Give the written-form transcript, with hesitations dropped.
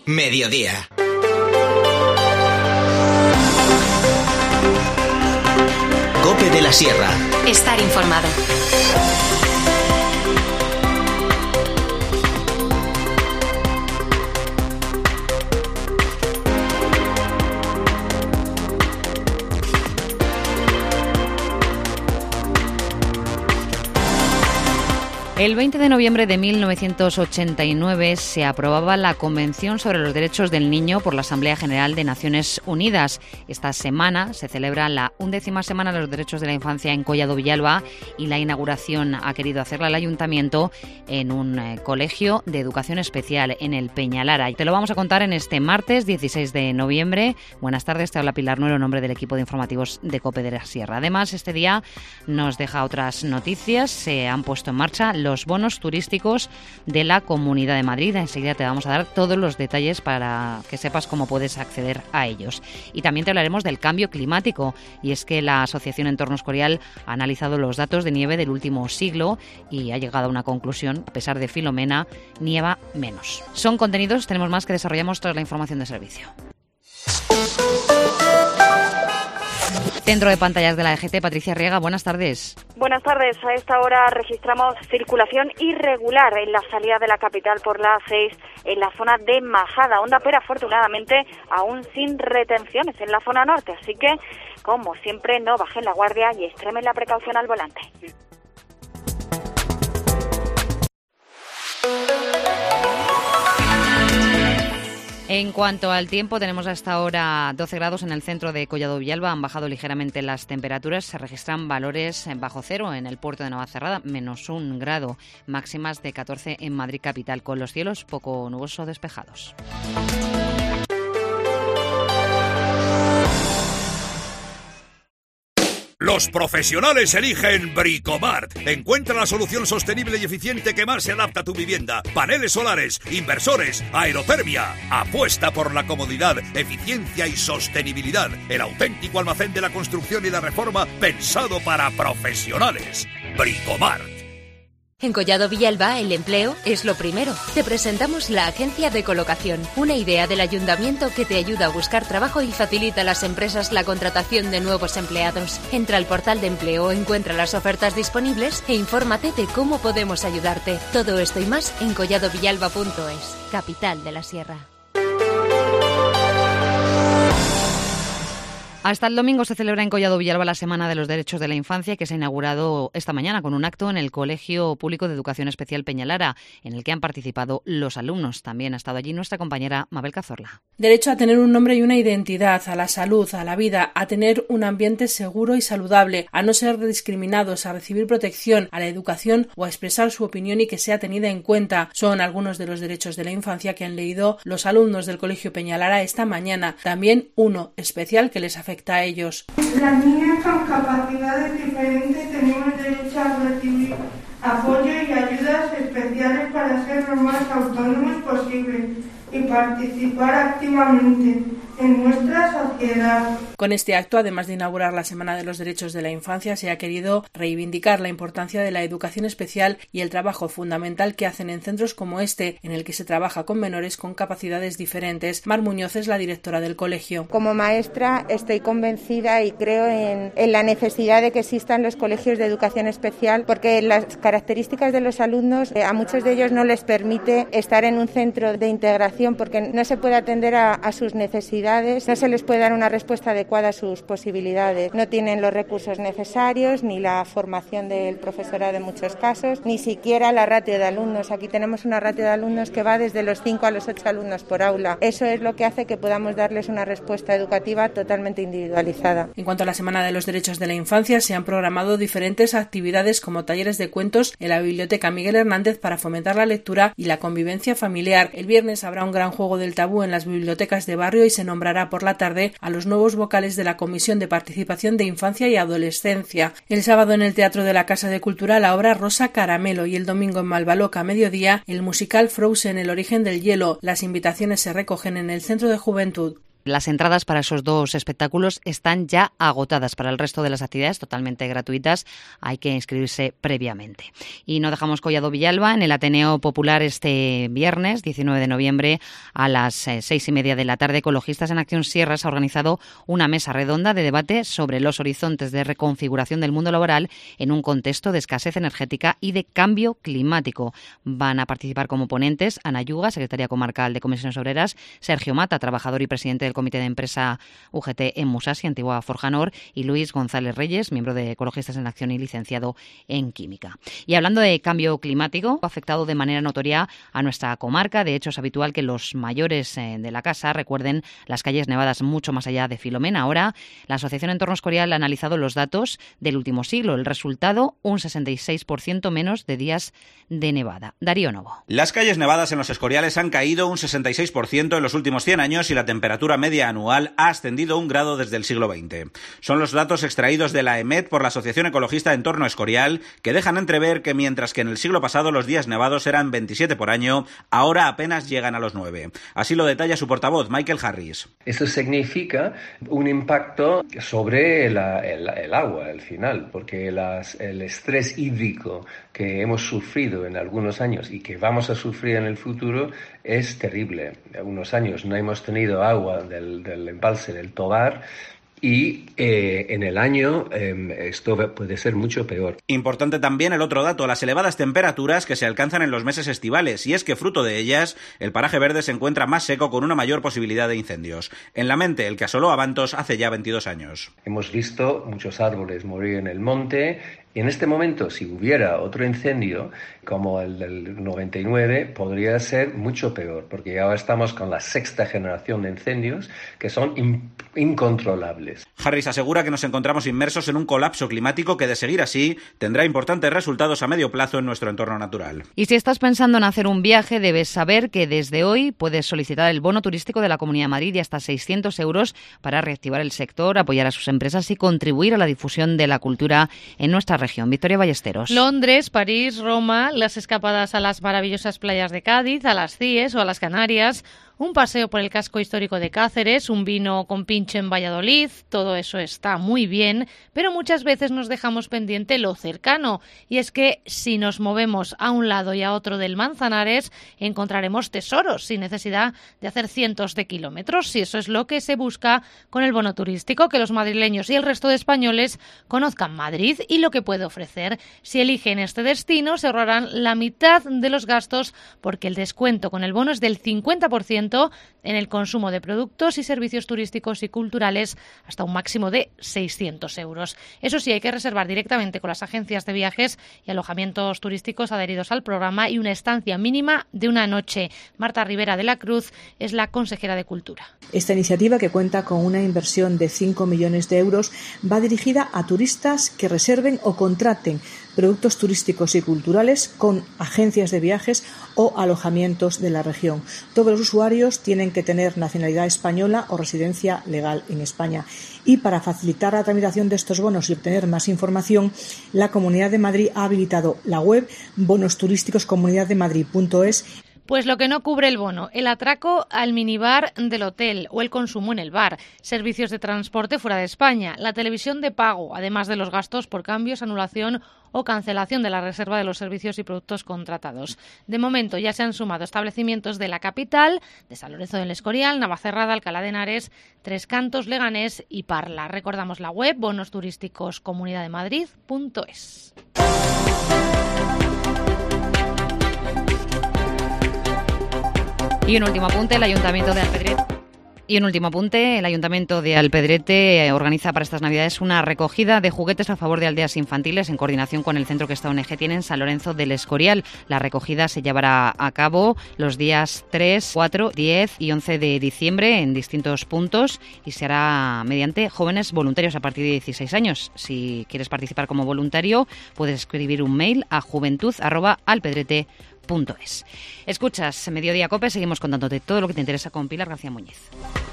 Mediodía. COPE de la Sierra. Estar informado. El 20 de noviembre de 1989 se aprobaba la Convención sobre los Derechos del Niño por la Asamblea General de Naciones Unidas. Esta semana se celebra la 11ª Semana de los Derechos de la Infancia en Collado Villalba y la inauguración ha querido hacerla el Ayuntamiento en un colegio de educación especial en el Peñalara. Y te lo vamos a contar en este martes 16 de noviembre. Buenas tardes, te habla Pilar Nuero en nombre del equipo de informativos de COPE de la Sierra. Además, este día nos deja otras noticias. Se han puesto en marcha los bonos turísticos de la Comunidad de Madrid. Enseguida te vamos a dar todos los detalles para que sepas cómo puedes acceder a ellos. Y también te hablaremos del cambio climático, y es que la Asociación Entorno Escorial ha analizado los datos de nieve del último siglo y ha llegado a una conclusión: a pesar de Filomena, nieva menos. Son contenidos, tenemos más que desarrollamos tras la información de servicio. Centro de pantallas de la EGT, Patricia Riega, buenas tardes. Buenas tardes. A esta hora registramos circulación irregular en la salida de la capital por la A6 en la zona de Majada. Onda, pero afortunadamente aún sin retenciones en la zona norte. Así que, como siempre, no bajen la guardia y extremen la precaución al volante. En cuanto al tiempo, tenemos hasta ahora 12 grados en el centro de Collado Villalba. Han bajado ligeramente las temperaturas. Se registran valores bajo cero en el puerto de Navacerrada, -1 grado. Máximas de 14 en Madrid capital, con los cielos poco nubosos o despejados. Los profesionales eligen Bricomart. Encuentra la solución sostenible y eficiente que más se adapta a tu vivienda. Paneles solares, inversores, aerotermia. Apuesta por la comodidad, eficiencia y sostenibilidad. El auténtico almacén de la construcción y la reforma pensado para profesionales. Bricomart. En Collado Villalba, el empleo es lo primero. Te presentamos la Agencia de Colocación, una idea del Ayuntamiento que te ayuda a buscar trabajo y facilita a las empresas la contratación de nuevos empleados. Entra al portal de empleo, encuentra las ofertas disponibles e infórmate de cómo podemos ayudarte. Todo esto y más en colladovillalba.es, capital de la Sierra. Hasta el domingo se celebra en Collado Villalba la Semana de los Derechos de la Infancia, que se ha inaugurado esta mañana con un acto en el Colegio Público de Educación Especial Peñalara, en el que han participado los alumnos. También ha estado allí nuestra compañera Mabel Cazorla. Derecho a tener un nombre y una identidad, a la salud, a la vida, a tener un ambiente seguro y saludable, a no ser discriminados, a recibir protección, a la educación o a expresar su opinión y que sea tenida en cuenta. Son algunos de los derechos de la infancia que han leído los alumnos del Colegio Peñalara esta mañana. También uno especial que les afecta a ellos. Las niñas con capacidades diferentes tenemos derecho a recibir apoyo y ayudas especiales para ser lo más autónomos posible y participar activamente en nuestra sociedad. Con este acto, además de inaugurar la Semana de los Derechos de la Infancia, se ha querido reivindicar la importancia de la educación especial y el trabajo fundamental que hacen en centros como este, en el que se trabaja con menores con capacidades diferentes. Mar Muñoz es la directora del colegio. Como maestra estoy convencida y creo en la necesidad de que existan los colegios de educación especial, porque las características de los alumnos a muchos de ellos no les permite estar en un centro de integración porque no se puede atender a sus necesidades, no se les puede dar una respuesta adecuada a sus posibilidades. No tienen los recursos necesarios, ni la formación del profesorado en muchos casos, ni siquiera la ratio de alumnos. Aquí tenemos una ratio de alumnos que va desde los 5 a los 8 alumnos por aula. Eso es lo que hace que podamos darles una respuesta educativa totalmente individualizada. En cuanto a la Semana de los Derechos de la Infancia, se han programado diferentes actividades como talleres de cuentos en la Biblioteca Miguel Hernández para fomentar la lectura y la convivencia familiar. El viernes habrá un gran juego del tabú en las bibliotecas de barrio y se nombrará por la tarde a los nuevos vocales de la Comisión de Participación de Infancia y Adolescencia. El sábado en el Teatro de la Casa de Cultura la obra Rosa Caramelo y el domingo en Malvaloca a mediodía el musical Frozen, el origen del hielo. Las invitaciones se recogen en el Centro de Juventud. Las entradas para esos 2 espectáculos están ya agotadas. Para el resto de las actividades, totalmente gratuitas, hay que inscribirse previamente. Y no dejamos Collado Villalba. En el Ateneo Popular este viernes, 19 de noviembre, a las 6:30 de la tarde, Ecologistas en Acción Sierras ha organizado una mesa redonda de debate sobre los horizontes de reconfiguración del mundo laboral en un contexto de escasez energética y de cambio climático. Van a participar como ponentes Ana Yuga, secretaria comarcal de Comisiones Obreras, Sergio Mata, trabajador y presidente del Comité de Empresa UGT en Musashi, antigua Forjanor, y Luis González Reyes, miembro de Ecologistas en Acción y licenciado en Química. Y hablando de cambio climático, ha afectado de manera notoria a nuestra comarca. De hecho, es habitual que los mayores de la casa recuerden las calles nevadas mucho más allá de Filomena. Ahora, la Asociación Entorno Escorial ha analizado los datos del último siglo. El resultado, un 66% menos de días de nevada. Darío Novo. Las calles nevadas en los Escoriales han caído un 66% en los últimos 100 años y la temperatura media anual ha ascendido 1 grado desde el siglo XX. Son los datos extraídos de la EMET por la Asociación Ecologista Entorno Escorial, que dejan entrever que mientras que en el siglo pasado los días nevados eran 27 por año, ahora apenas llegan a los 9. Así lo detalla su portavoz, Michael Harris. Esto significa un impacto sobre el agua al final, porque el estrés hídrico que hemos sufrido en algunos años y que vamos a sufrir en el futuro es terrible. Unos años no hemos tenido agua del embalse del Tobar y en el año esto puede ser mucho peor. Importante también el otro dato, las elevadas temperaturas que se alcanzan en los meses estivales, y es que fruto de ellas el paraje verde se encuentra más seco con una mayor posibilidad de incendios. En la mente, el que asoló a Bantos hace ya 22 años. Hemos visto muchos árboles morir en el monte. Y en este momento, si hubiera otro incendio, como el del 99, podría ser mucho peor, porque ahora estamos con la 6ª generación de incendios que son incontrolables. Harris asegura que nos encontramos inmersos en un colapso climático que, de seguir así, tendrá importantes resultados a medio plazo en nuestro entorno natural. Y si estás pensando en hacer un viaje, debes saber que desde hoy puedes solicitar el bono turístico de la Comunidad de Madrid de hasta 600 euros para reactivar el sector, apoyar a sus empresas y contribuir a la difusión de la cultura en nuestra región. Victoria Ballesteros. Londres, París, Roma, las escapadas a las maravillosas playas de Cádiz, a las CIES o a las Canarias, un paseo por el casco histórico de Cáceres, un vino con pincho en Valladolid, todo eso está muy bien, pero muchas veces nos dejamos pendiente lo cercano, y es que si nos movemos a un lado y a otro del Manzanares, encontraremos tesoros sin necesidad de hacer cientos de kilómetros, y eso es lo que se busca con el bono turístico, que los madrileños y el resto de españoles conozcan Madrid y lo que puede ofrecer. Si eligen este destino, se ahorrarán la mitad de los gastos, porque el descuento con el bono es del 50% en el consumo de productos y servicios turísticos y culturales, hasta un máximo de 600 euros. Eso sí, hay que reservar directamente con las agencias de viajes y alojamientos turísticos adheridos al programa y una estancia mínima de una noche. Marta Rivera de la Cruz es la consejera de Cultura. Esta iniciativa, que cuenta con una inversión de 5 millones de euros, va dirigida a turistas que reserven o contraten productos turísticos y culturales con agencias de viajes o alojamientos de la región. Todos los usuarios tienen que tener nacionalidad española o residencia legal en España. Y para facilitar la tramitación de estos bonos y obtener más información, la Comunidad de Madrid ha habilitado la web bonosturísticoscomunidaddemadrid.es. Pues lo que no cubre el bono, el atraco al minibar del hotel o el consumo en el bar, servicios de transporte fuera de España, la televisión de pago, además de los gastos por cambios, anulación o cancelación de la reserva de los servicios y productos contratados. De momento ya se han sumado establecimientos de la capital, de San Lorenzo del Escorial, Navacerrada, Alcalá de Henares, Tres Cantos, Leganés y Parla. Recordamos la web bonosturísticoscomunidaddemadrid.es. Y un último apunte, el Ayuntamiento de Alpedrete organiza para estas Navidades una recogida de juguetes a favor de aldeas infantiles en coordinación con el centro que esta ONG tiene en San Lorenzo del Escorial. La recogida se llevará a cabo los días 3, 4, 10 y 11 de diciembre en distintos puntos y se hará mediante jóvenes voluntarios a partir de 16 años. Si quieres participar como voluntario, puedes escribir un mail a juventud@alpedrete.es. Escuchas Mediodía COPE, seguimos contándote todo lo que te interesa con Pilar García Muñiz.